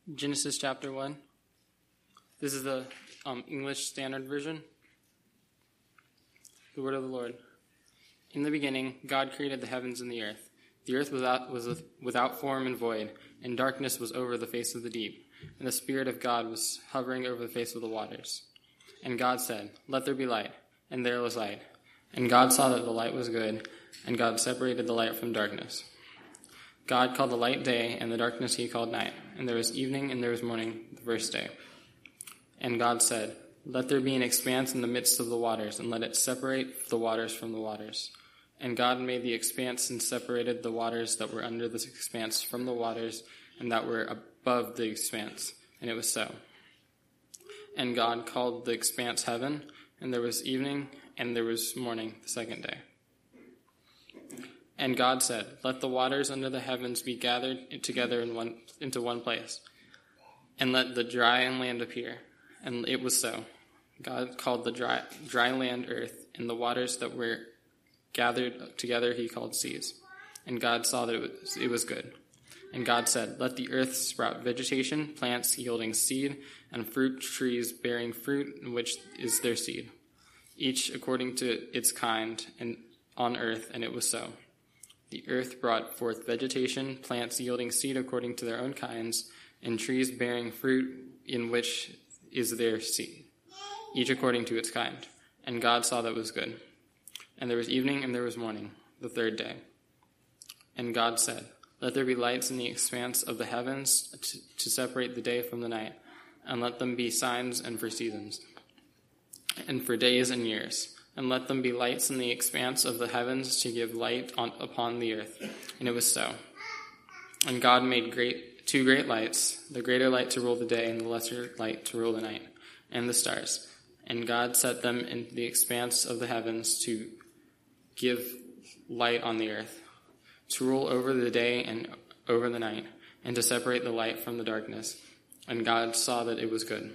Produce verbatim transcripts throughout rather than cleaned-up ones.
Genesis chapter one. This is the um, English Standard Version. The word of the Lord. In the beginning, God created the heavens and the earth. The earth was without, was without form and void, and darkness was over the face of the deep, and the Spirit of God was hovering over the face of the waters. And God said, "Let there be light," and there was light. And God saw that the light was good, and God separated the light from darkness. God called the light day, and the darkness he called night. And there was evening, and there was morning, the first day. And God said, "Let there be an expanse in the midst of the waters, and let it separate the waters from the waters." And God made the expanse and separated the waters that were under this expanse from the waters and that were above the expanse. And it was so. And God called the expanse heaven, and there was evening, and there was morning, the second day. And God said, "Let the waters under the heavens be gathered together in one, into one place, and let the dry land appear." And it was so. God called the dry, dry land earth, and the waters that were gathered together he called seas. And God saw that it was, it was good. And God said, "Let the earth sprout vegetation, plants yielding seed, and fruit trees bearing fruit, in which is their seed, each according to its kind, and on earth." And it was so. The earth brought forth vegetation, plants yielding seed according to their own kinds, and trees bearing fruit in which is their seed, each according to its kind. And God saw that it was good. And there was evening and there was morning, the third day. And God said, "Let there be lights in the expanse of the heavens to, to separate the day from the night, and let them be signs and for seasons, and for days and years. And let them be lights in the expanse of the heavens to give light on, upon the earth." And it was so. And God made great two great lights, the greater light to rule the day, and the lesser light to rule the night, and the stars. And God set them in the expanse of the heavens to give light on the earth, to rule over the day and over the night, and to separate the light from the darkness. And God saw that it was good.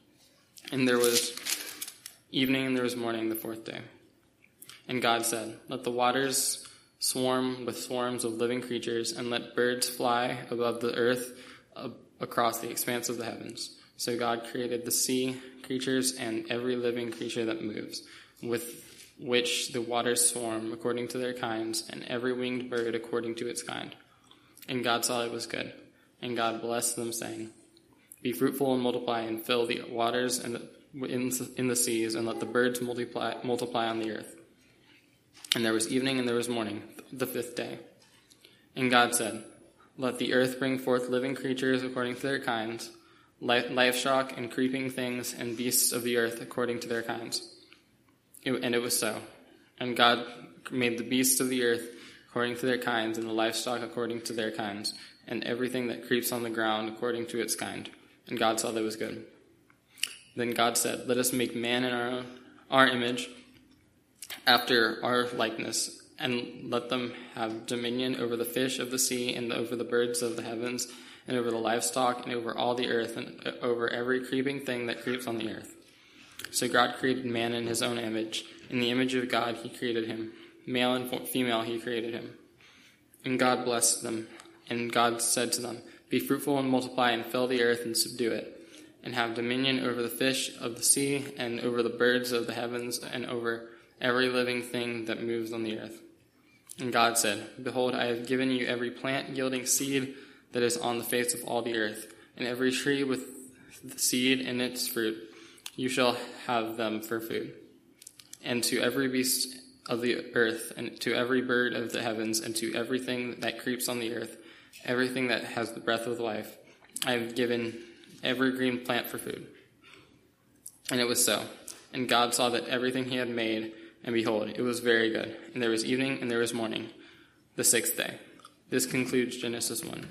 And there was evening and there was morning, the fourth day. And God said, "Let the waters swarm with swarms of living creatures, and let birds fly above the earth uh, across the expanse of the heavens." So God created the sea creatures and every living creature that moves, with which the waters swarm according to their kinds, and every winged bird according to its kind. And God saw it was good. And God blessed them, saying, "Be fruitful and multiply, and fill the waters and the In, in the seas, and let the birds multiply, multiply on the earth." And there was evening and there was morning, the fifth day. And God said, "Let the earth bring forth living creatures according to their kinds, livestock and creeping things and beasts of the earth according to their kinds." It, and it was so. And God made the beasts of the earth according to their kinds, and the livestock according to their kinds, and everything that creeps on the ground according to its kind. And God saw that it was good. Then God said, "Let us make man in our own, our image, after our likeness, and let them have dominion over the fish of the sea, and over the birds of the heavens, and over the livestock, and over all the earth, and over every creeping thing that creeps on the earth." So God created man in his own image. In the image of God he created him. Male and female he created him. And God blessed them. And God said to them, "Be fruitful and multiply, and fill the earth and subdue it, and have dominion over the fish of the sea, and over the birds of the heavens, and over every living thing that moves on the earth." And God said, "Behold, I have given you every plant yielding seed that is on the face of all the earth, and every tree with seed in its fruit. You shall have them for food. And to every beast of the earth, and to every bird of the heavens, and to everything that creeps on the earth, everything that has the breath of life, I have given every green plant for food." And it was so. And God saw that everything he had made, and behold, it was very good. And there was evening and there was morning, the sixth day. This concludes Genesis one.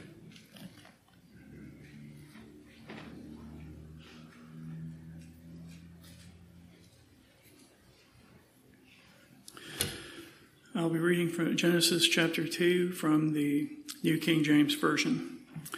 I'll be reading from Genesis chapter two from the New King James Version.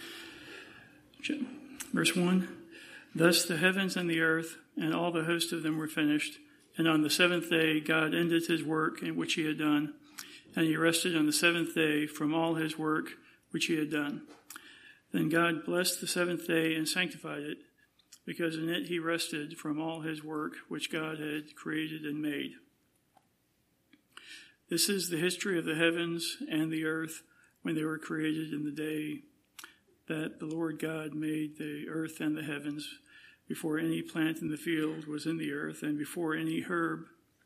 Verse one, "Thus the heavens and the earth and all the host of them were finished. And on the seventh day God ended his work in which he had done. And he rested on the seventh day from all his work which he had done. Then God blessed the seventh day and sanctified it, because in it he rested from all his work which God had created and made. This is the history of the heavens and the earth when they were created in the day that the Lord God made the earth and the heavens, before any plant in the field was in the earth, and before any herb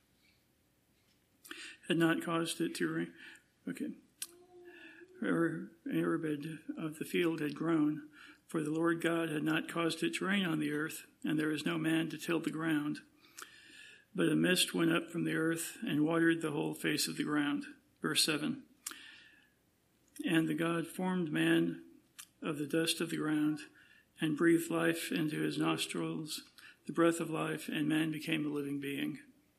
had not caused it to rain. Okay. Or herb of the field had grown, for the Lord God had not caused it to rain on the earth, and there was no man to till the ground. But a mist went up from the earth and watered the whole face of the ground. Verse seven. And the God formed man of the dust of the ground and breathed life into his nostrils, the breath of life, and man became a living being.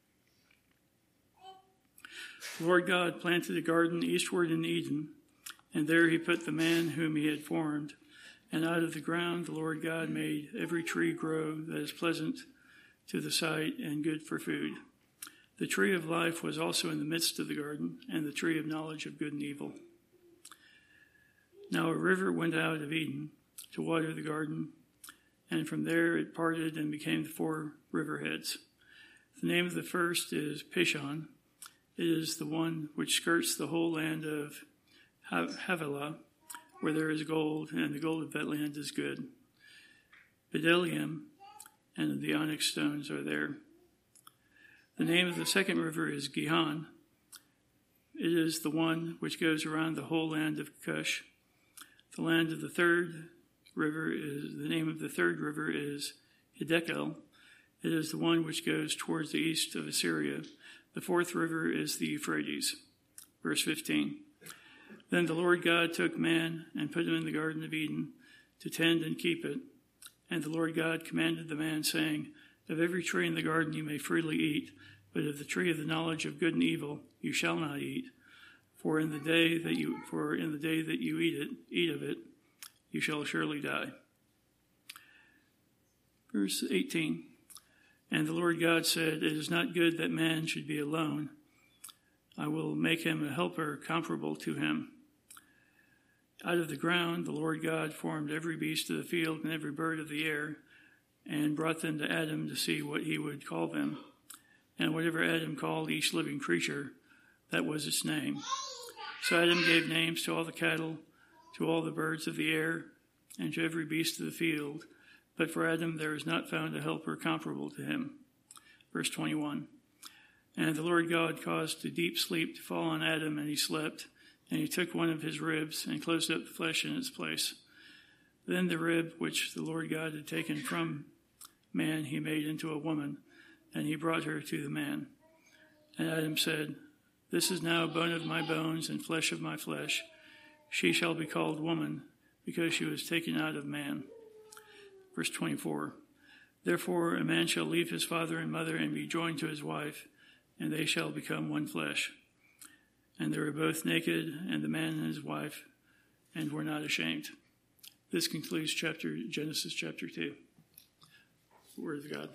The Lord God planted a garden eastward in Eden, and there he put the man whom he had formed. And out of the ground the Lord God made every tree grow that is pleasant to the sight and good for food. The tree of life was also in the midst of the garden, and the tree of knowledge of good and evil. Now a river went out of Eden to water the garden, and from there it parted and became the four riverheads. The name of the first is Pishon. It is the one which skirts the whole land of Havilah, where there is gold, and the gold of that land is good. Bdellium and the onyx stones are there. The name of the second river is Gihon. It is the one which goes around the whole land of Cush. The land of the third river is, the name of the third river is Hiddekel. It is the one which goes towards the east of Assyria. The fourth river is the Euphrates. Verse fifteen. Then the Lord God took man and put him in the Garden of Eden to tend and keep it. And the Lord God commanded the man, saying, of every tree in the garden you may freely eat, but of the tree of the knowledge of good and evil you shall not eat. For in the day that you for in the day that you eat it, eat of it, you shall surely die. Verse eighteen. And the Lord God said, it is not good that man should be alone. I will make him a helper comparable to him. Out of the ground the Lord God formed every beast of the field and every bird of the air, and brought them to Adam to see what he would call them. And whatever Adam called each living creature, that was its name. So Adam gave names to all the cattle, to all the birds of the air, and to every beast of the field. But for Adam there is not found a helper comparable to him. Verse twenty-one. And the Lord God caused a deep sleep to fall on Adam, and he slept. And he took one of his ribs and closed up the flesh in its place. Then the rib which the Lord God had taken from man he made into a woman, and he brought her to the man. And Adam said, this is now bone of my bones and flesh of my flesh. She shall be called woman, because she was taken out of man. Verse twenty-four. Therefore a man shall leave his father and mother and be joined to his wife, and they shall become one flesh. And they were both naked, and the man and his wife, and were not ashamed. This concludes chapter Genesis chapter two. Word of God.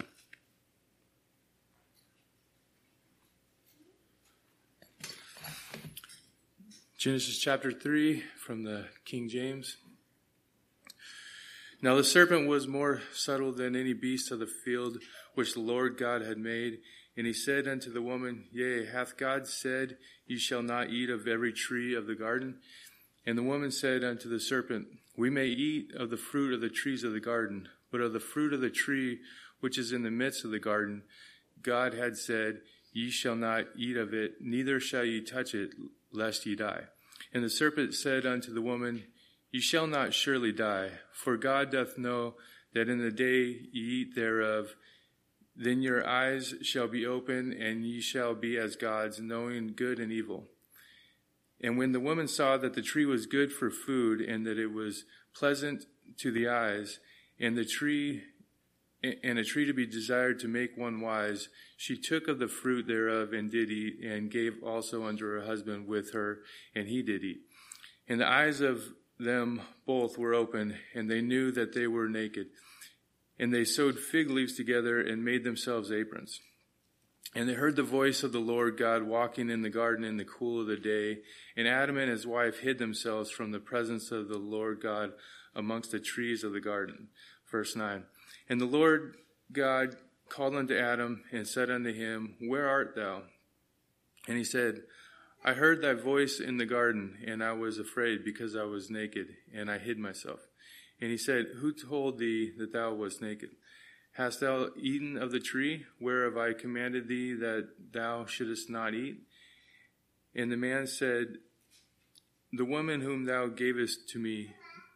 Genesis chapter three from the King James. Now the serpent was more subtle than any beast of the field which the Lord God had made. And he said unto the woman, yea, hath God said, ye shall not eat of every tree of the garden? And the woman said unto the serpent, we may eat of the fruit of the trees of the garden, but of the fruit of the tree which is in the midst of the garden, God had said, ye shall not eat of it, neither shall ye touch it, lest ye die. And the serpent said unto the woman, ye shall not surely die, for God doth know that in the day ye eat thereof, then your eyes shall be opened, and ye shall be as gods, knowing good and evil. And when the woman saw that the tree was good for food, and that it was pleasant to the eyes, and the tree and a tree to be desired to make one wise, she took of the fruit thereof and did eat, and gave also unto her husband with her, and he did eat. And the eyes of them both were opened, and they knew that they were naked. And they sewed fig leaves together and made themselves aprons. And they heard the voice of the Lord God walking in the garden in the cool of the day. And Adam and his wife hid themselves from the presence of the Lord God amongst the trees of the garden. Verse nine. And the Lord God called unto Adam and said unto him, Where art thou? And he said, I heard thy voice in the garden, and I was afraid, because I was naked, and I hid myself. And he said, Who told thee that thou wast naked? Hast thou eaten of the tree whereof I commanded thee that thou shouldest not eat? And the man said, The woman whom thou gavest to me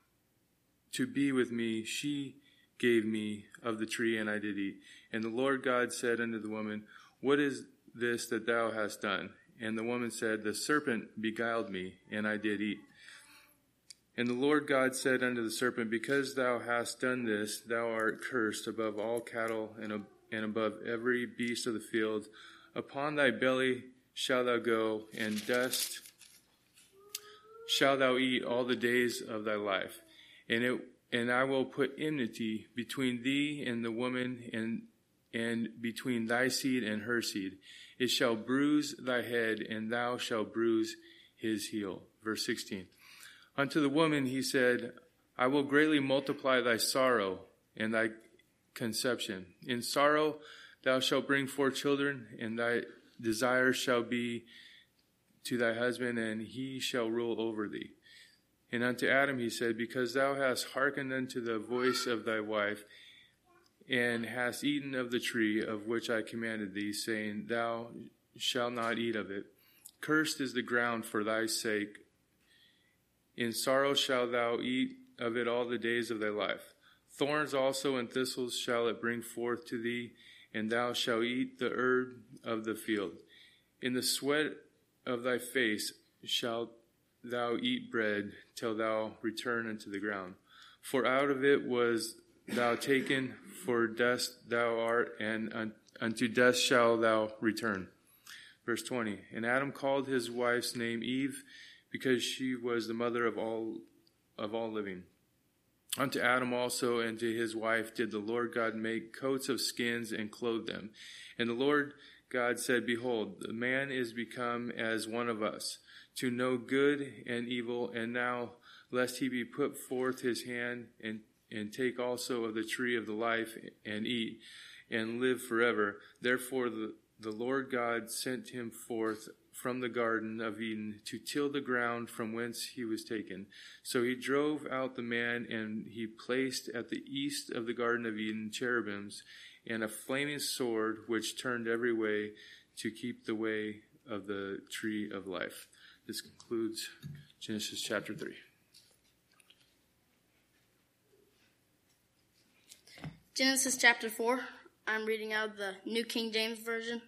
to be with me, she gave me of the tree, and I did eat. And the Lord God said unto the woman, What is this that thou hast done? And the woman said, The serpent beguiled me, and I did eat. And the Lord God said unto the serpent, Because thou hast done this, thou art cursed above all cattle and, and above every beast of the field. Upon thy belly shalt thou go, and dust shalt thou eat all the days of thy life. And it and I will put enmity between thee and the woman, and and between thy seed and her seed. It shall bruise thy head, and thou shalt bruise his heel. Verse sixteen. Unto the woman he said, I will greatly multiply thy sorrow and thy conception. In sorrow thou shalt bring forth children, and thy desire shall be to thy husband, and he shall rule over thee. And unto Adam he said, Because thou hast hearkened unto the voice of thy wife, and hast eaten of the tree of which I commanded thee, saying, Thou shalt not eat of it. Cursed is the ground for thy sake. In sorrow shalt thou eat of it all the days of thy life. Thorns also and thistles shall it bring forth to thee, and thou shalt eat the herb of the field. In the sweat of thy face shalt thou eat bread till thou return unto the ground. For out of it was thou taken, for dust thou art, and un- unto dust shalt thou return. Verse twenty. And Adam called his wife's name Eve, because she was the mother of all of all living. Unto Adam also and to his wife did the Lord God make coats of skins and clothe them. And the Lord God said, Behold, the man is become as one of us, to know good and evil, and now lest he be put forth his hand and, and take also of the tree of the life and eat and live forever. Therefore the, the Lord God sent him forth from the Garden of Eden to till the ground from whence he was taken. So he drove out the man, and he placed at the east of the Garden of Eden cherubims and a flaming sword which turned every way to keep the way of the tree of life. This concludes Genesis chapter three. Genesis chapter four. I'm reading out of the New King James Version.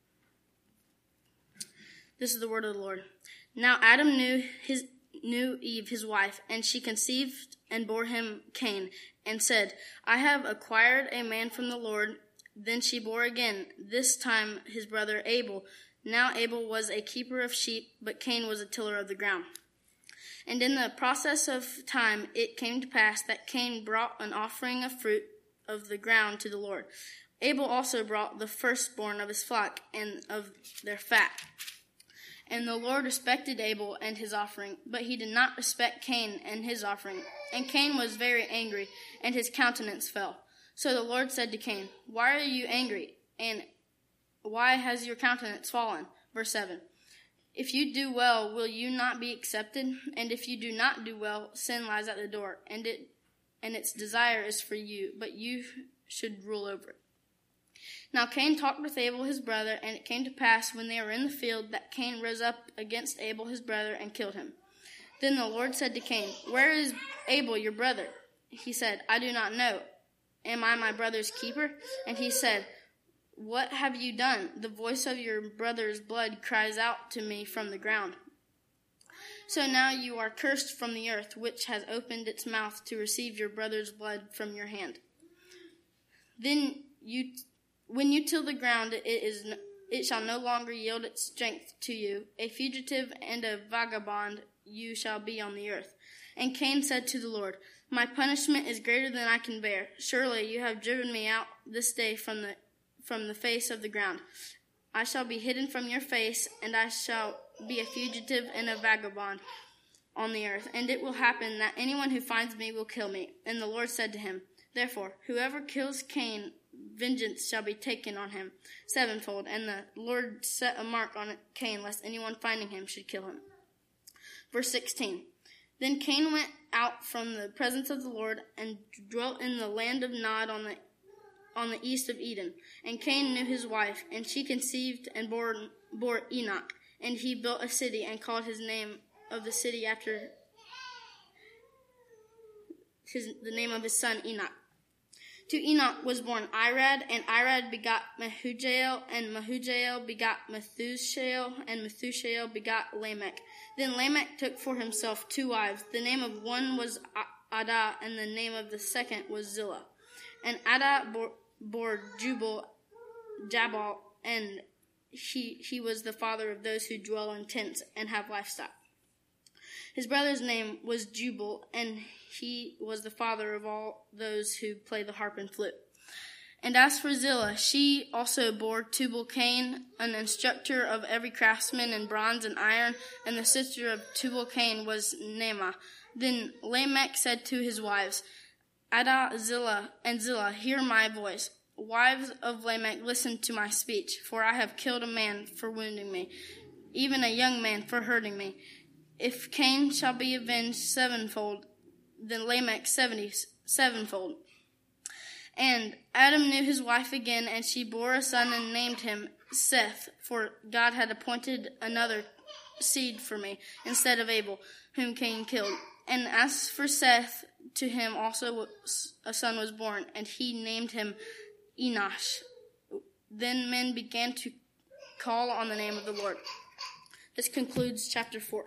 This is the word of the Lord. Now Adam knew his knew Eve his wife, and she conceived and bore him Cain, and said, I have acquired a man from the Lord. Then she bore again, this time his brother Abel. Now Abel was a keeper of sheep, but Cain was a tiller of the ground. And in the process of time it came to pass that Cain brought an offering of fruit of the ground to the Lord. Abel also brought the firstborn of his flock and of their fat. And the Lord respected Abel and his offering, but he did not respect Cain and his offering. And Cain was very angry, and his countenance fell. So the Lord said to Cain, Why are you angry? And why has your countenance fallen? Verse seven. If you do well, will you not be accepted? And if you do not do well, sin lies at the door, and it and its desire is for you, but you should rule over it. Now Cain talked with Abel his brother, and it came to pass when they were in the field that Cain rose up against Abel his brother and killed him. Then the Lord said to Cain, Where is Abel your brother? He said, I do not know. Am I my brother's keeper? And he said, What have you done? The voice of your brother's blood cries out to me from the ground. So now you are cursed from the earth, which has opened its mouth to receive your brother's blood from your hand. Then you, when you till the ground, it is it shall no longer yield its strength to you. A fugitive and a vagabond you shall be on the earth. And Cain said to the Lord, My punishment is greater than I can bear. Surely you have driven me out this day from the from the face of the ground. I shall be hidden from your face, and I shall be a fugitive and a vagabond on the earth, and it will happen that anyone who finds me will kill me. And the Lord said to him, therefore, whoever kills Cain, vengeance shall be taken on him sevenfold. And the Lord set a mark on Cain, lest anyone finding him should kill him. Verse sixteen. Then Cain went out from the presence of the Lord and dwelt in the land of Nod on the on the east of Eden. And Cain knew his wife, and she conceived and bore, bore Enoch. And he built a city and called his name of the city after his, the name of his son Enoch. To Enoch was born Irad, and Irad begot Mehujael, and Mehujael begot Methushael, and Methushael begot Lamech. Then Lamech took for himself two wives. The name of one was Adah, and the name of the second was Zillah. And Adah bore, bore Jubal, Jabal, and he, he was the father of those who dwell in tents and have livestock. His brother's name was Jubal, and he was the father of all those who play the harp and flute. And as for Zillah, she also bore Tubal-Cain, an instructor of every craftsman in bronze and iron, and the sister of Tubal-Cain was Naamah. Then Lamech said to his wives, Adah, Zillah, and Zillah, hear my voice. Wives of Lamech, listen to my speech, for I have killed a man for wounding me, even a young man for hurting me. If Cain shall be avenged sevenfold, then Lamech seventy sevenfold. And Adam knew his wife again, and she bore a son and named him Seth, for God had appointed another seed for me instead of Abel, whom Cain killed. And as for Seth, to him also a son was born, and he named him Enosh. Then men began to call on the name of the Lord. This concludes chapter four.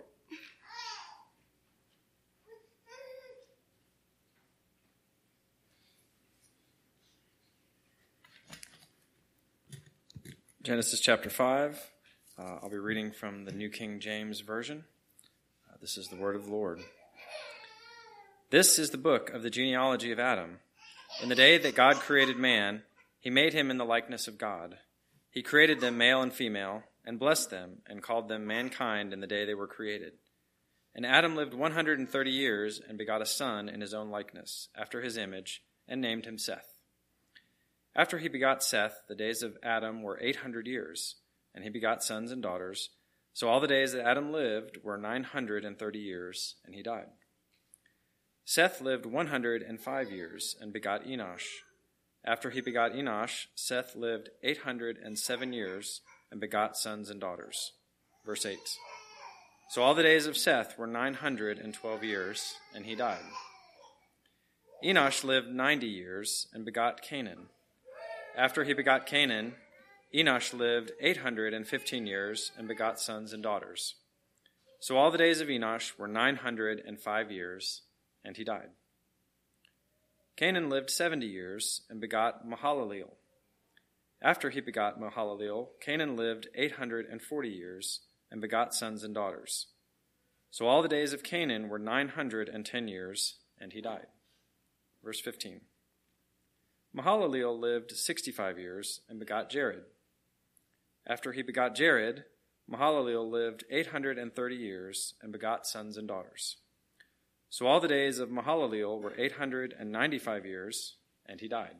Genesis chapter five. Uh, I'll be reading from the New King James Version. Uh, this is the word of the Lord. This is the book of the genealogy of Adam. In the day that God created man, he made him in the likeness of God. He created them male and female, and blessed them, and called them mankind in the day they were created. And Adam lived one hundred thirty years, and begot a son in his own likeness, after his image, and named him Seth. After he begot Seth, the days of Adam were eight hundred years, and he begot sons and daughters. So all the days that Adam lived were nine hundred thirty years, and he died. Seth lived one hundred five years, and begot Enosh. After he begot Enosh, Seth lived eight hundred seven years, and begot sons and daughters. Verse eight. So all the days of Seth were nine hundred twelve years, and he died. Enosh lived ninety years, and begot Canaan. After he begot Canaan, Enosh lived eight hundred fifteen years, and begot sons and daughters. So all the days of Enosh were nine hundred five years, and he died. Canaan lived seventy years, and begot Mahalaleel. After he begot Mahalaleel, Canaan lived eight hundred forty years, and begot sons and daughters. So all the days of Canaan were nine hundred ten years, and he died. Verse fifteen. Mahalaleel lived sixty-five years, and begot Jared. After he begot Jared, Mahalaleel lived eight hundred thirty years, and begot sons and daughters. So all the days of Mahalaleel were eight hundred ninety-five years, and he died.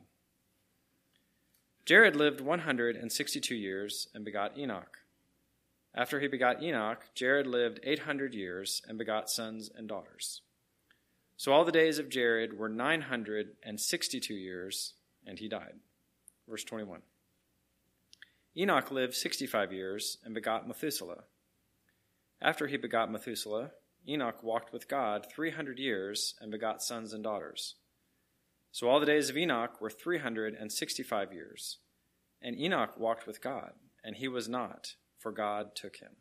Jared lived one hundred sixty-two years, and begot Enoch. After he begot Enoch, Jared lived eight hundred years, and begot sons and daughters. So all the days of Jared were nine hundred sixty-two years, and he died. Verse twenty-one. Enoch lived sixty-five years, and begot Methuselah. After he begot Methuselah, Enoch walked with God three hundred years, and begot sons and daughters. So all the days of Enoch were three hundred sixty-five years. And Enoch walked with God, and he was not, for God took him.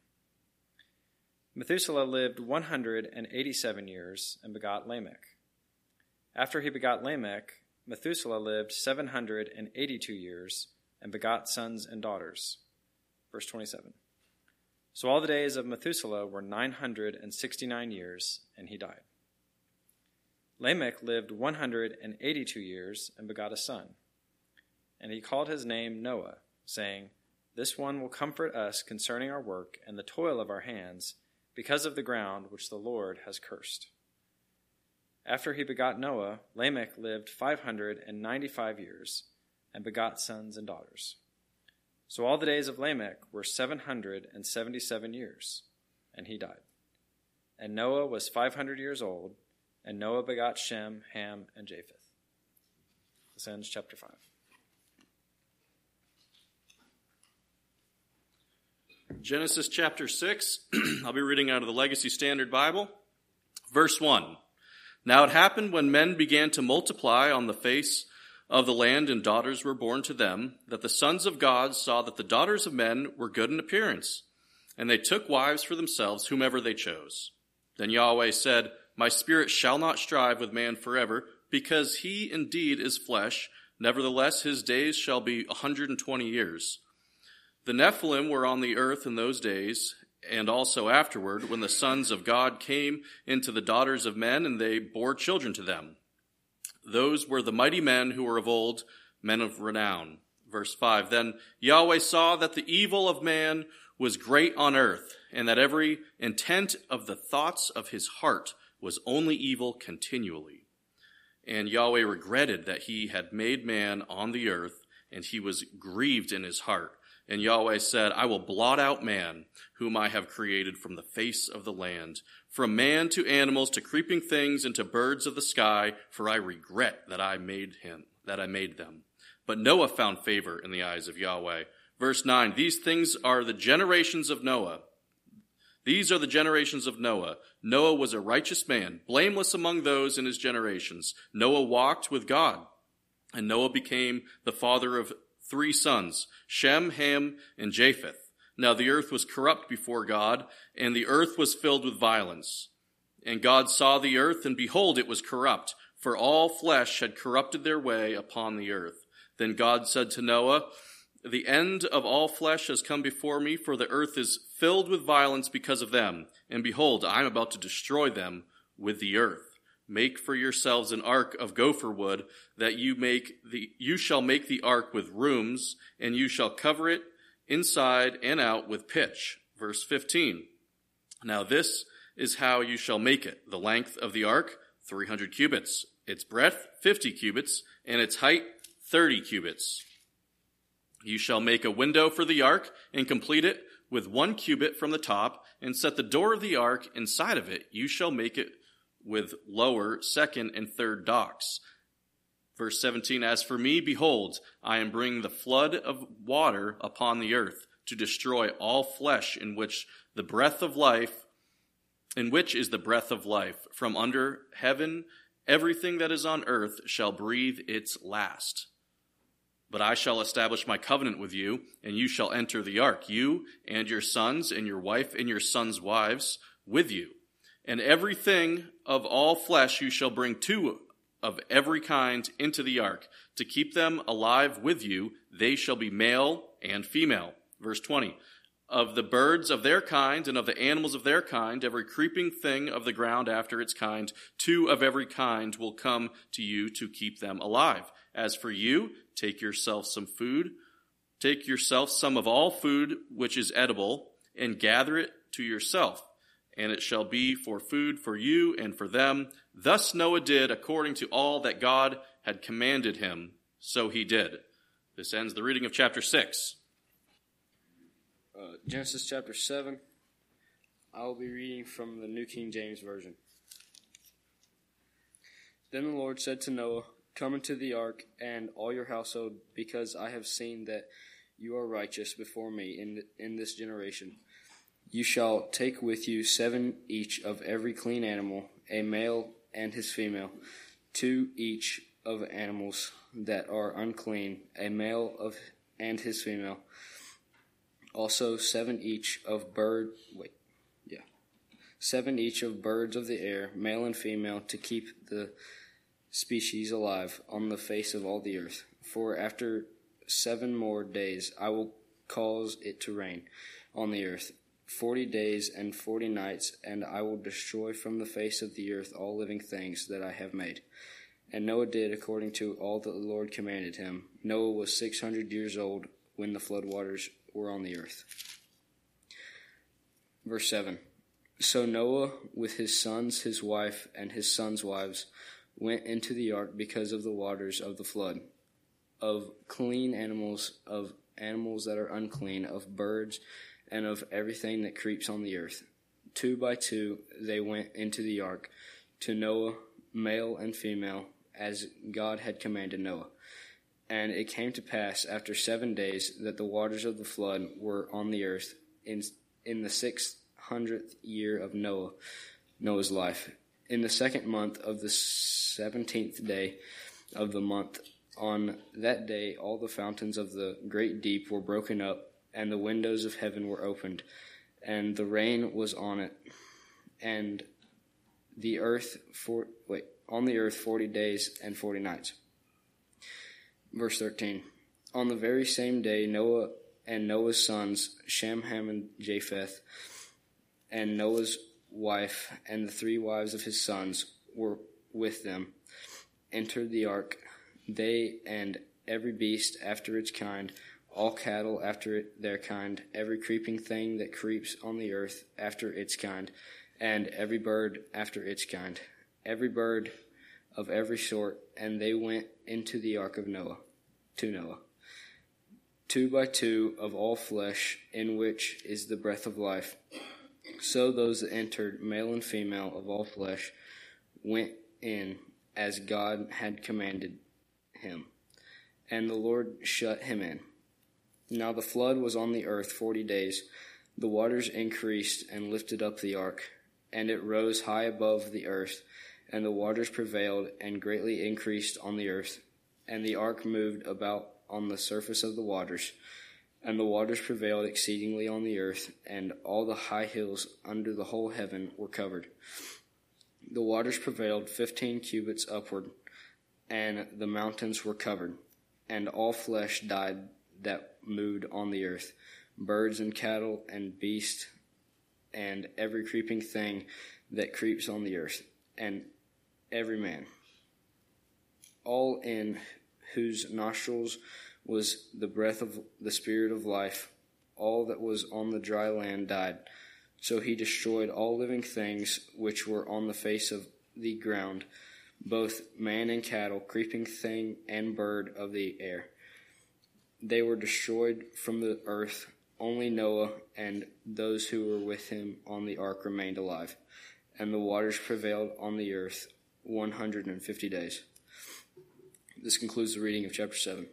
Methuselah lived one hundred eighty-seven years, and begot Lamech. After he begot Lamech, Methuselah lived seven hundred eighty-two years, and begot sons and daughters. Verse twenty-seven. So all the days of Methuselah were nine hundred sixty-nine years, and he died. Lamech lived one hundred eighty-two years, and begot a son. And he called his name Noah, saying, This one will comfort us concerning our work and the toil of our hands, because of the ground which the Lord has cursed. After he begot Noah, Lamech lived five hundred and ninety-five years, and begot sons and daughters. So all the days of Lamech were seven hundred and seventy-seven years, and he died. And Noah was five hundred years old, and Noah begot Shem, Ham, and Japheth. This ends chapter five. Genesis chapter six, I'll be reading out of the Legacy Standard Bible. Verse one. Now it happened when men began to multiply on the face of the land and daughters were born to them, that the sons of God saw that the daughters of men were good in appearance, and they took wives for themselves whomever they chose. Then Yahweh said, My spirit shall not strive with man forever, because he indeed is flesh. Nevertheless, his days shall be a hundred and twenty years. The Nephilim were on the earth in those days, and also afterward, when the sons of God came into the daughters of men, and they bore children to them. Those were the mighty men who were of old, men of renown. Verse five, Then Yahweh saw that the evil of man was great on earth, and that every intent of the thoughts of his heart was only evil continually. And Yahweh regretted that he had made man on the earth, and he was grieved in his heart. And Yahweh said, I will blot out man, whom I have created from the face of the land, from man to animals to creeping things and to birds of the sky, for I regret that I made him, that I made them. But Noah found favor in the eyes of Yahweh. Verse nine, These things are the generations of Noah. These are the generations of Noah. Noah was a righteous man, blameless among those in his generations. Noah walked with God, and Noah became the father of three sons, Shem, Ham, and Japheth. Now the earth was corrupt before God, and the earth was filled with violence. And God saw the earth, and behold, it was corrupt, for all flesh had corrupted their way upon the earth. Then God said to Noah, The end of all flesh has come before me, for the earth is filled with violence because of them. And behold, I am about to destroy them with the earth. Make for yourselves an ark of gopher wood, that you make the you shall make the ark with rooms, and you shall cover it inside and out with pitch. Verse fifteen. Now this is how you shall make it. The length of the ark, three hundred cubits. Its breadth, fifty cubits, and its height, thirty cubits. You shall make a window for the ark, and complete it with one cubit from the top, and set the door of the ark inside of it. You shall make it with lower, second, and third docks. Verse seventeen, As for me, behold, I am bringing the flood of water upon the earth, to destroy all flesh in which the breath of life, in which is the breath of life. From under heaven, everything that is on earth shall breathe its last. But I shall establish my covenant with you, and you shall enter the ark, you and your sons, and your wife and your sons' wives with you. And everything of all flesh you shall bring two of every kind into the ark, to keep them alive with you. They shall be male and female. Verse twenty, Of the birds of their kind and of the animals of their kind, every creeping thing of the ground after its kind, two of every kind will come to you to keep them alive. As for you, take yourself some food, take yourself some of all food which is edible, and gather it to yourself. And it shall be for food for you and for them. Thus Noah did according to all that God had commanded him. So he did. This ends the reading of chapter six. Uh, Genesis chapter seven. I will be reading from the New King James Version. Then the Lord said to Noah, Come into the ark, and all your household, because I have seen that you are righteous before me in in this generation. You shall take with you seven each of every clean animal, a male and his female, two each of animals that are unclean, a male of and his female. Also seven each of bird wait, yeah. Seven each of birds of the air, male and female, to keep the species alive on the face of all the earth. For after seven more days I will cause it to rain on the earth. Forty days and forty nights, and I will destroy from the face of the earth all living things that I have made. And Noah did according to all that the Lord commanded him. Noah was six hundred years old when the flood waters were on the earth. Verse seven. So Noah, with his sons, his wife, and his sons' wives, went into the ark because of the waters of the flood, of clean animals, of animals that are unclean, of birds, and of everything that creeps on the earth. Two by two they went into the ark, to Noah, male and female, as God had commanded Noah. And it came to pass after seven days that the waters of the flood were on the earth in in the six hundredth year of Noah, Noah's life. In the second month of the seventeenth day of the month, on that day all the fountains of the great deep were broken up, and the windows of heaven were opened, and the rain was on it, and the earth for wait on the earth forty days and forty nights. Verse thirteen. On the very same day, Noah and Noah's sons, Shem, Ham, and Japheth, and Noah's wife, and the three wives of his sons were with them, entered the ark, they and every beast after its kind, all cattle after it, their kind, every creeping thing that creeps on the earth after its kind, and every bird after its kind, every bird of every sort, and they went into the ark of Noah, to Noah. Two by two of all flesh, in which is the breath of life. So those that entered, male and female of all flesh, went in as God had commanded him. And the Lord shut him in. Now the flood was on the earth forty days. The waters increased and lifted up the ark, and it rose high above the earth, and the waters prevailed and greatly increased on the earth. And the ark moved about on the surface of the waters, and the waters prevailed exceedingly on the earth, and all the high hills under the whole heaven were covered. The waters prevailed fifteen cubits upward, and the mountains were covered, and all flesh died that moved on the earth, birds and cattle and beasts, and every creeping thing that creeps on the earth, and every man, all in whose nostrils was the breath of the spirit of life. All that was on the dry land died. So he destroyed all living things which were on the face of the ground, both man and cattle, creeping thing and bird of the air. They were destroyed from the earth. Only Noah and those who were with him on the ark remained alive, and the waters prevailed on the earth one hundred and fifty days. This concludes the reading of chapter seven.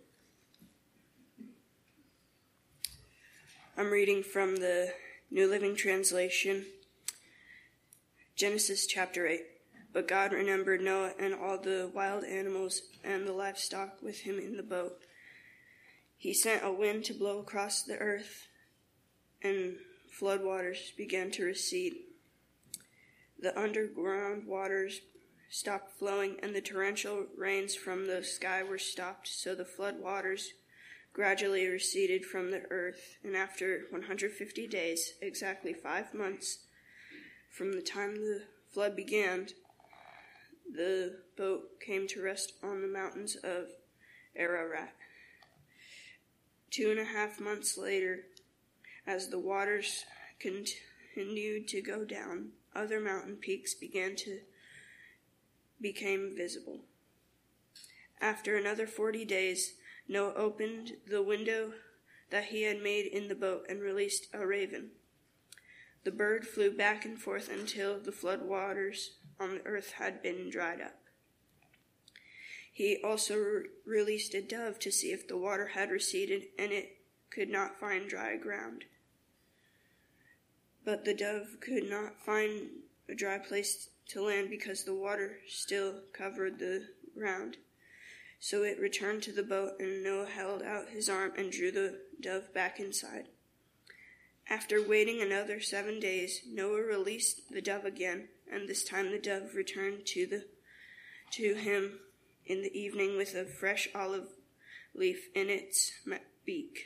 I'm reading from the New Living Translation, Genesis chapter eight. But God remembered Noah and all the wild animals and the livestock with him in the boat. He sent a wind to blow across the earth, and flood waters began to recede. The underground waters stopped flowing, and the torrential rains from the sky were stopped, so the flood waters gradually receded from the earth, and after one hundred fifty days, exactly five months from the time the flood began, the boat came to rest on the mountains of Ararat. Two and a half months later, as the waters continued to go down, other mountain peaks began to became visible. After another forty days, Noah opened the window that he had made in the boat and released a raven. The bird flew back and forth until the flood waters on the earth had been dried up. He also re- released a dove to see if the water had receded, and it could not find dry ground. But the dove could not find a dry place to land because the water still covered the ground. So it returned to the boat, and Noah held out his arm and drew the dove back inside. After waiting another seven days, Noah released the dove again, and this time the dove returned to the to him in the evening with a fresh olive leaf in its beak.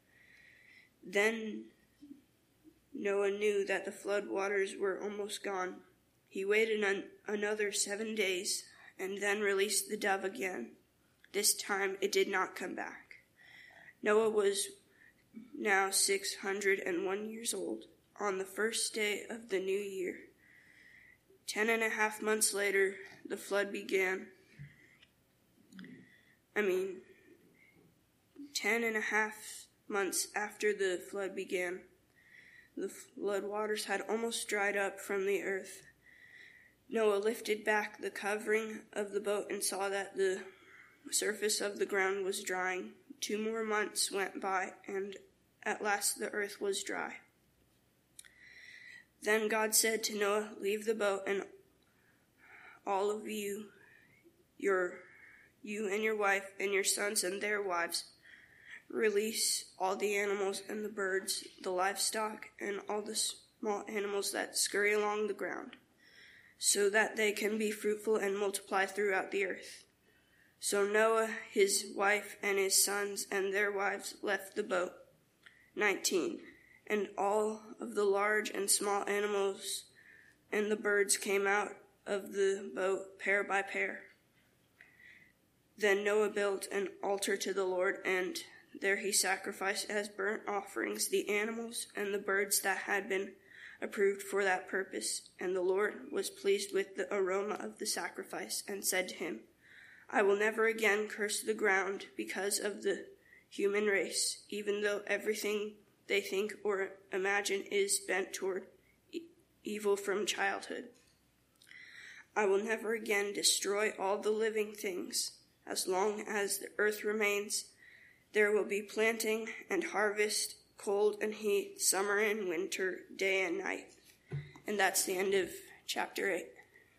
Then Noah knew that the flood waters were almost gone. He waited an, another seven days and then released the dove again. This time it did not come back. Noah was now six hundred and one years old. on the first day of the new year. Ten and a half months later, the flood began. I mean, ten and a half months after the flood began, the flood waters had almost dried up from the earth. Noah lifted back the covering of the boat and saw that the surface of the ground was drying. Two more months went by, and at last the earth was dry. Then God said to Noah, "Leave the boat, and all of you, your, you and your wife and your sons and their wives, release all the animals and the birds, the livestock, and all the small animals that scurry along the ground, so that they can be fruitful and multiply throughout the earth." So Noah, his wife, and his sons and their wives left the boat. nineteen. And all of the large and small animals and the birds came out of the boat pair by pair. Then Noah built an altar to the Lord, and there he sacrificed as burnt offerings the animals and the birds that had been approved for that purpose. And the Lord was pleased with the aroma of the sacrifice and said to him, "I will never again curse the ground because of the human race, even though everything they think or imagine is bent toward e- evil from childhood. I will never again destroy all the living things. As long as the earth remains, there will be planting and harvest, cold and heat, summer and winter, day and night." And that's the end of chapter eight.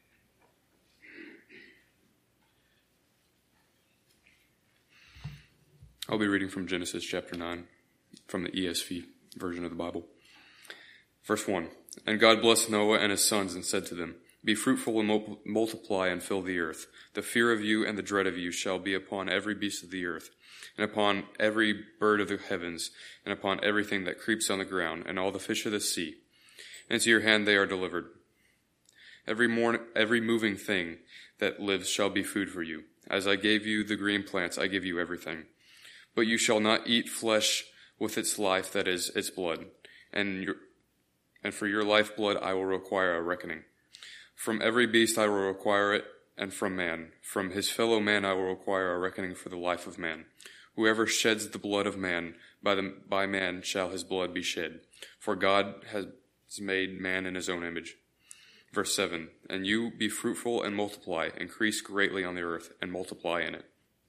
I'll be reading from Genesis chapter nine, from the E S V version of the Bible. Verse one, "And God blessed Noah and his sons and said to them, Be fruitful and multiply and fill the earth. The fear of you and the dread of you shall be upon every beast of the earth, and upon every bird of the heavens, and upon everything that creeps on the ground, and all the fish of the sea. Into your hand they are delivered. Every, morn, every moving thing that lives shall be food for you. As I gave you the green plants, I give you everything. But you shall not eat flesh with its life, that is, its blood. And your, and for your lifeblood I will require a reckoning. From every beast I will require it, and from man. From his fellow man I will require a reckoning for the life of man. Whoever sheds the blood of man, by, the, by man shall his blood be shed. For God has made man in his own image." Verse seven, "And you be fruitful and multiply, increase greatly on the earth, and multiply in it."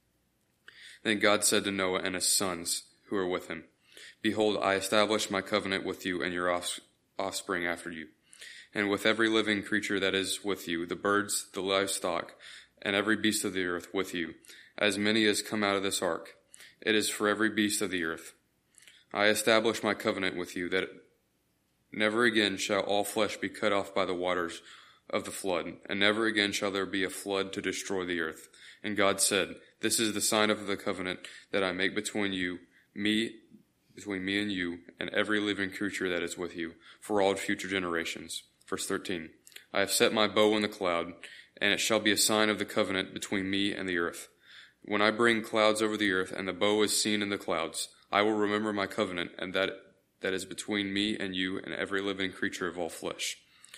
Then God said to Noah and his sons who were with him, "Behold, I establish my covenant with you and your offspring after you, and with every living creature that is with you, the birds, the livestock, and every beast of the earth with you, as many as come out of this ark. It is for every beast of the earth. I establish my covenant with you, that never again shall all flesh be cut off by the waters of the flood, and never again shall there be a flood to destroy the earth. And God said, This is the sign of the covenant that I make between you, me, between me and you, and every living creature that is with you, for all future generations." Verse thirteen, "I have set my bow in the cloud, and it shall be a sign of the covenant between me and the earth. When I bring clouds over the earth, and the bow is seen in the clouds, I will remember my covenant, and that that is between me and you and every living creature of all flesh.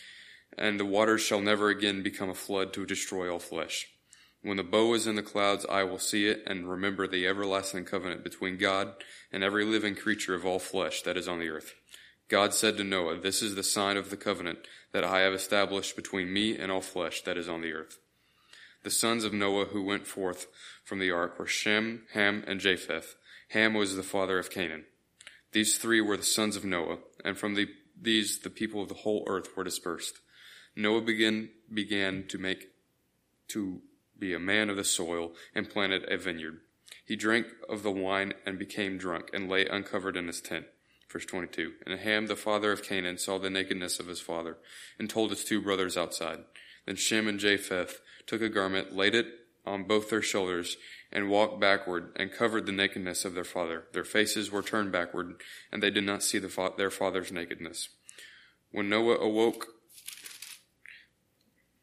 And the waters shall never again become a flood to destroy all flesh. When the bow is in the clouds, I will see it and remember the everlasting covenant between God and every living creature of all flesh that is on the earth." God said to Noah, "This is the sign of the covenant that I have established between me and all flesh that is on the earth." The sons of Noah who went forth from the ark were Shem, Ham, and Japheth. Ham was the father of Canaan. These three were the sons of Noah, and from the, these the people of the whole earth were dispersed. Noah began, began to make to be a man of the soil, and planted a vineyard. He drank of the wine and became drunk, and lay uncovered in his tent. Verse twenty-two, "And Ham, the father of Canaan, saw the nakedness of his father, and told his two brothers outside. Then Shem and Japheth took a garment, laid it on both their shoulders, and walked backward, and covered the nakedness of their father. Their faces were turned backward, and they did not see the fa- their father's nakedness. When Noah awoke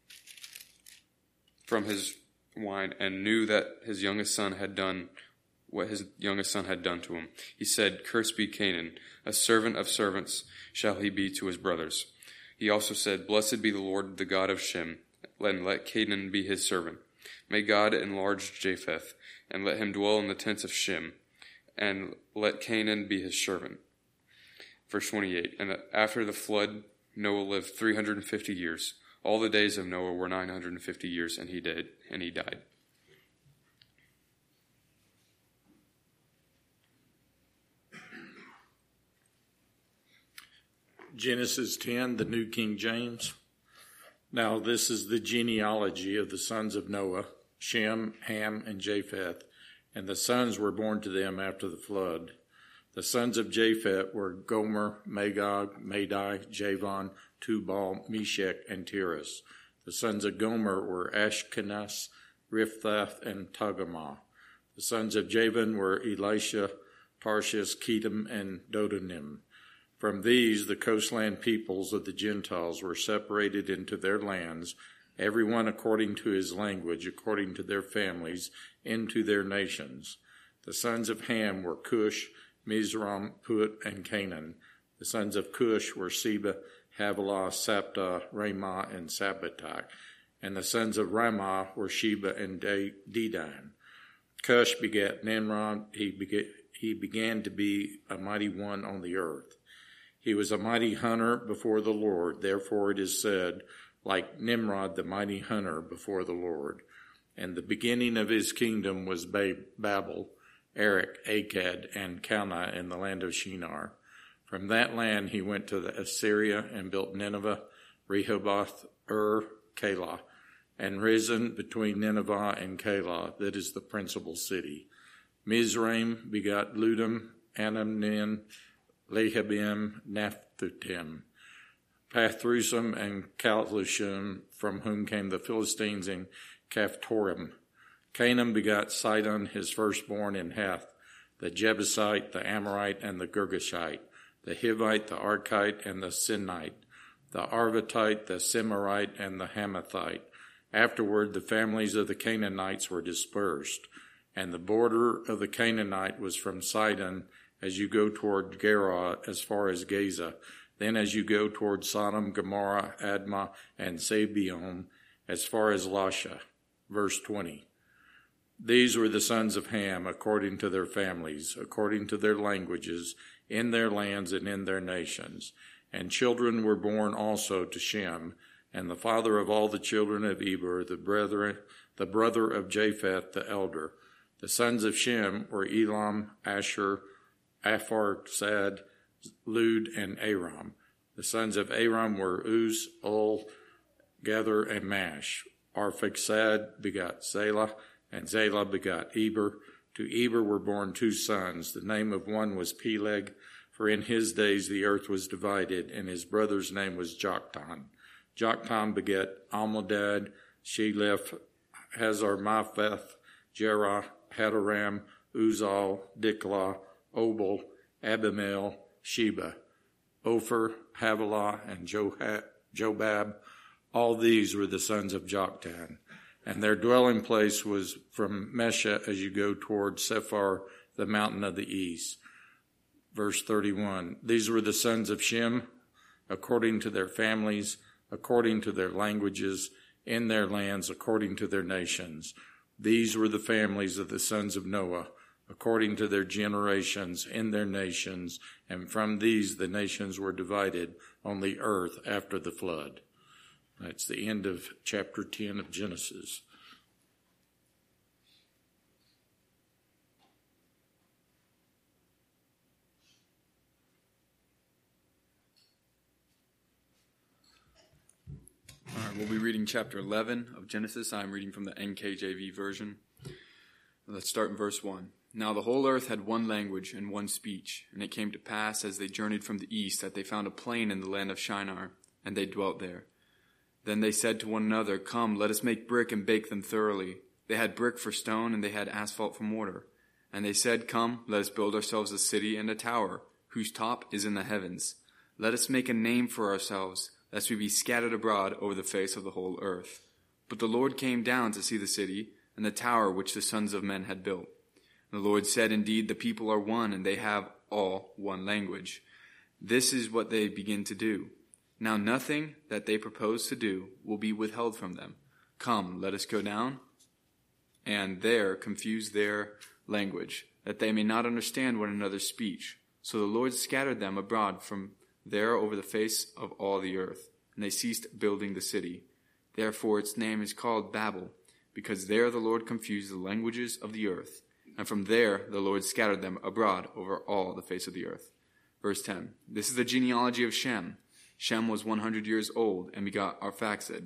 from his wine and knew that his youngest son had done what his youngest son had done to him. He said, "Cursed be Canaan, a servant of servants shall he be to his brothers." He also said, "Blessed be the Lord, the God of Shem, and let Canaan be his servant. May God enlarge Japheth, and let him dwell in the tents of Shem, and let Canaan be his servant." Verse twenty-eight, and after the flood, Noah lived three hundred fifty years. All the days of Noah were nine hundred fifty years, and he did, and he died. Genesis ten, the New King James. Now this is the genealogy of the sons of Noah, Shem, Ham, and Japheth, and the sons were born to them after the flood. The sons of Japheth were Gomer, Magog, Madai, Javan, Tubal, Meshech, and Tiras. The sons of Gomer were Ashkenaz, Riphath, and Togarmah. The sons of Javan were Elisha, Tarshish, Kedem, and Dodanim. From these, the coastland peoples of the Gentiles were separated into their lands, every one according to his language, according to their families, into their nations. The sons of Ham were Cush, Mizraim, Put, and Canaan. The sons of Cush were Seba, Havilah, Sapta, Ramah, and Sabbatak. And the sons of Ramah were Sheba and Dedan. Cush begat Nimrod. He, begat, he began to be a mighty one on the earth. He was a mighty hunter before the Lord. Therefore it is said, like Nimrod, the mighty hunter before the Lord. And the beginning of his kingdom was Babel, Erech, Akkad, and Calneh in the land of Shinar. From that land he went to the Assyria and built Nineveh, Rehoboth, Ur, Calah, and Rezin between Nineveh and Calah, that is the principal city. Mizraim begot Ludum, Anamnim, Lehabim, Naphthaim, Pathrusim, and Calashum, from whom came the Philistines in Caphtorim. Canaan begot Sidon, his firstborn, in Heth, the Jebusite, the Amorite, and the Girgashite, the Hivite, the Archite, and the Sinite, the Arvitite, the Semorite, and the Hamathite. Afterward, the families of the Canaanites were dispersed, and the border of the Canaanite was from Sidon as you go toward Gerar as far as Gaza, then as you go toward Sodom, Gomorrah, Admah, and Sabeon as far as Lasha. Verse twenty. These were the sons of Ham according to their families, according to their languages, in their lands and in their nations. And children were born also to Shem, and the father of all the children of Eber, the brother, the brother of Japheth the elder. The sons of Shem were Elam, Asher, Apharxad, Lud, and Aram. The sons of Aram were Uz, Ul, Gether, and Mash. Arphaxad begot Zela, and Zela begot Eber. To Eber were born two sons. The name of one was Peleg, for in his days the earth was divided, and his brother's name was Joktan. Joktan begat Almodad, Sheleph, Hazarmapheth, Jerah, Hadaram, Uzal, Diklah, Obal, Abimael, Sheba, Ophir, Havilah, and Jobab. All these were the sons of Joktan. And their dwelling place was from Mesha as you go toward Sephar, the mountain of the east. Verse thirty-one, these were the sons of Shem, according to their families, according to their languages, in their lands, according to their nations. These were the families of the sons of Noah, according to their generations, in their nations, and from these the nations were divided on the earth after the flood. That's the end of chapter ten of Genesis. All right, we'll be reading chapter eleven of Genesis. I'm reading from the N K J V version. Let's start in verse one. Now the whole earth had one language and one speech, and it came to pass as they journeyed from the east that they found a plain in the land of Shinar, and they dwelt there. Then they said to one another, Come, let us make brick and bake them thoroughly. They had brick for stone, and they had asphalt for mortar. And they said, Come, let us build ourselves a city and a tower, whose top is in the heavens. Let us make a name for ourselves, lest we be scattered abroad over the face of the whole earth. But the Lord came down to see the city and the tower which the sons of men had built. The Lord said, indeed, the people are one, and they have all one language. This is what they begin to do. Now nothing that they propose to do will be withheld from them. Come, let us go down, and there confuse their language, that they may not understand one another's speech. So the Lord scattered them abroad from there over the face of all the earth, and they ceased building the city. Therefore its name is called Babel, because there the Lord confused the languages of the earth, and from there the Lord scattered them abroad over all the face of the earth. Verse ten. This is the genealogy of Shem. Shem was one hundred years old and begot Arphaxad,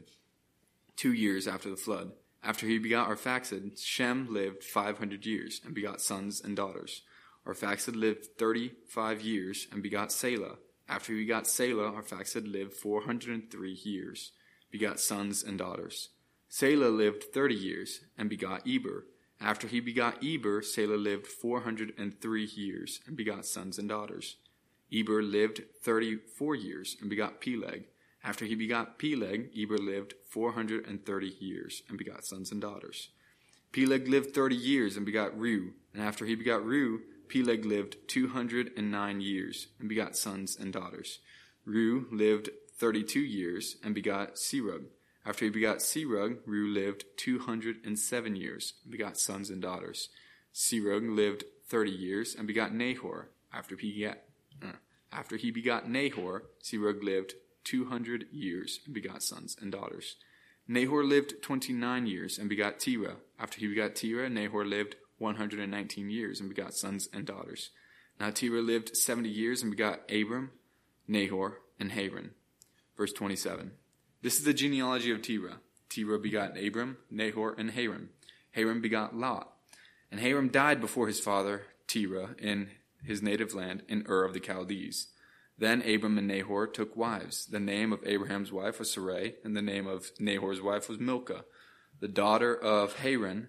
two years after the flood. After he begot Arphaxad, Shem lived five hundred years and begot sons and daughters. Arphaxad lived thirty-five years and begot Salah. After he begot Salah, Arphaxad lived four hundred three years, begot sons and daughters. Salah lived thirty years and begot Eber. After he begot Eber, Salah lived four hundred three years and begot sons and daughters. Eber lived thirty-four years and begot Peleg. After he begot Peleg, Eber lived four hundred thirty years and begot sons and daughters. Peleg lived thirty years and begot Reu. And after he begot Reu, Peleg lived two hundred nine years and begot sons and daughters. Reu lived thirty-two years and begot Serug. After he begot Serug, Reu lived two hundred seven years and begot sons and daughters. Serug lived thirty years and begot Nahor. After he begot, uh, after he begot Nahor, Serug lived two hundred years and begot sons and daughters. Nahor lived twenty-nine years and begot Terah. After he begot Terah, Nahor lived one hundred nineteen years and begot sons and daughters. Now Terah lived seventy years and begot Abram, Nahor, and Haran. Verse twenty-seven. This is the genealogy of Terah. Terah begot Abram, Nahor, and Haran. Haran begot Lot. And Haran died before his father Terah in his native land in Ur of the Chaldees. Then Abram and Nahor took wives. The name of Abraham's wife was Sarai, and the name of Nahor's wife was Milcah, the daughter of Haran,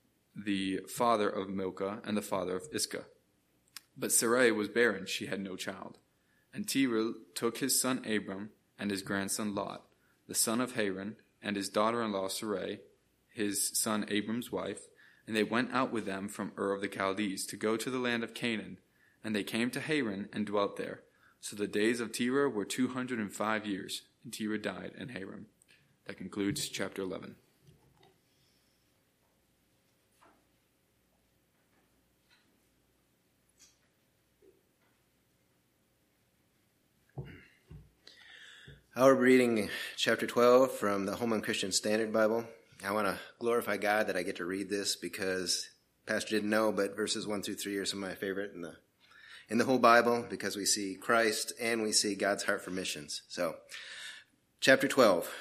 the father of Milcah, and the father of Iscah. But Sarai was barren, she had no child. And Terah took his son Abram and his grandson Lot, the son of Haran, and his daughter-in-law Sarai, his son Abram's wife, and they went out with them from Ur of the Chaldees to go to the land of Canaan. And they came to Haran and dwelt there. So the days of Terah were two hundred and five years, and Terah died in Haran. That concludes chapter eleven. Our reading chapter twelve from the Holman Christian Standard Bible. I want to glorify God that I get to read this because Pastor didn't know, but verses one through three are some of my favorite in the in the whole Bible because we see Christ and we see God's heart for missions. So, chapter twelve.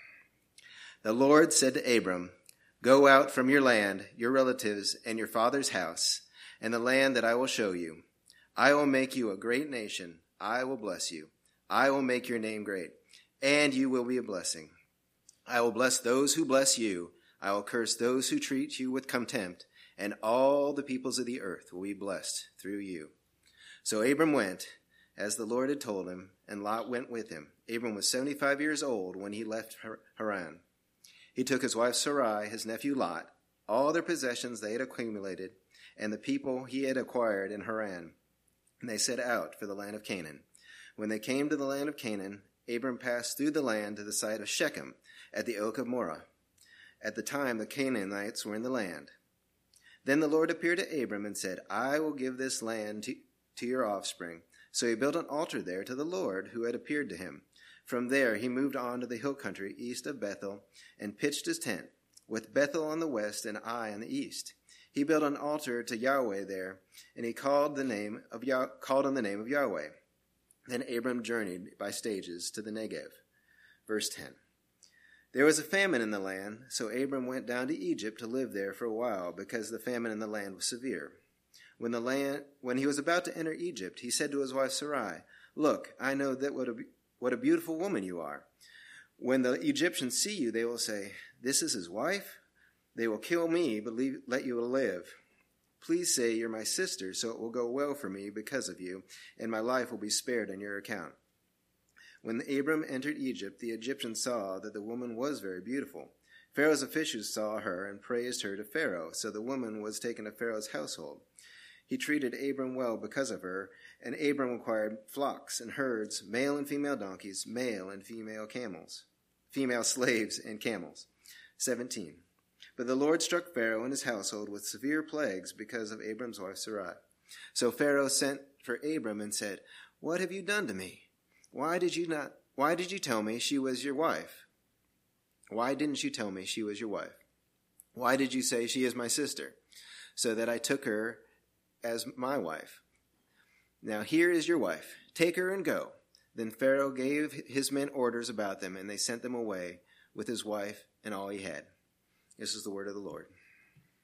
The Lord said to Abram, "Go out from your land, your relatives, and your father's house, and the land that I will show you. I will make you a great nation. I will bless you. I will make your name great, and you will be a blessing. I will bless those who bless you. I will curse those who treat you with contempt, and all the peoples of the earth will be blessed through you." So Abram went, as the Lord had told him, and Lot went with him. Abram was seventy-five years old when he left Haran. He took his wife Sarai, his nephew Lot, all their possessions they had accumulated, and the people he had acquired in Haran, and they set out for the land of Canaan. When they came to the land of Canaan, Abram passed through the land to the site of Shechem at the oak of Moreh. At the time the Canaanites were in the land. Then the Lord appeared to Abram and said, "I will give this land to, to your offspring." So he built an altar there to the Lord who had appeared to him. From there he moved on to the hill country east of Bethel and pitched his tent, with Bethel on the west and Ai on the east. He built an altar to Yahweh there, and he called the name of Yah- called on the name of Yahweh. Then Abram journeyed by stages to the Negev. Verse ten. There was a famine in the land, so Abram went down to Egypt to live there for a while, because the famine in the land was severe. When the land, when he was about to enter Egypt, he said to his wife Sarai, "Look, I know that what a, what a beautiful woman you are. When the Egyptians see you, they will say, 'This is his wife?' They will kill me, but leave, let you live. Please say you're my sister, so it will go well for me because of you, and my life will be spared on your account." When Abram entered Egypt, the Egyptians saw that the woman was very beautiful. Pharaoh's officials saw her and praised her to Pharaoh, so the woman was taken to Pharaoh's household. He treated Abram well because of her, and Abram acquired flocks and herds, male and female donkeys, male and female camels, female slaves and camels. seventeen. But the Lord struck Pharaoh and his household with severe plagues because of Abram's wife Sarai. So Pharaoh sent for Abram and said, "What have you done to me? Why did you not? Why did you tell me she was your wife? Why didn't you tell me she was your wife? Why did you say she is my sister, so that I took her as my wife? Now here is your wife. Take her and go." Then Pharaoh gave his men orders about them, and they sent them away with his wife and all he had. This is the word of the Lord.